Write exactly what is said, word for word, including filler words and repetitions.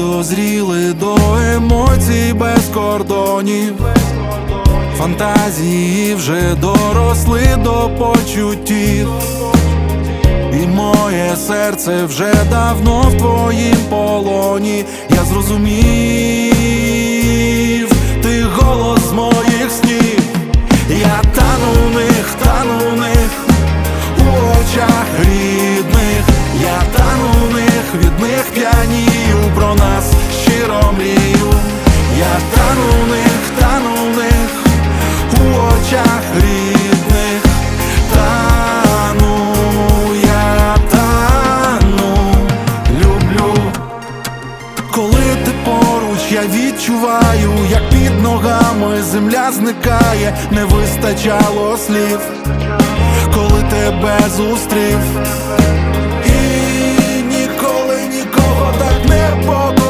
дозріли до емоцій без кордонів. Фантазії вже доросли до почуттів, і моє серце вже давно в твоїм полоні. Я зрозумів, ти голос моїх снів. Я тану в них, тану в них, у очах рідних. Я тану в них, від них п'янію, про нас щиро мрію. Я тану в них, тану в них, у очах рідних. Тану, я тану, люблю. Коли ти поруч, я відчуваю, як під ногами земля зникає. Не вистачало слів, коли тебе зустрів, і ніколи нікого так не побачив.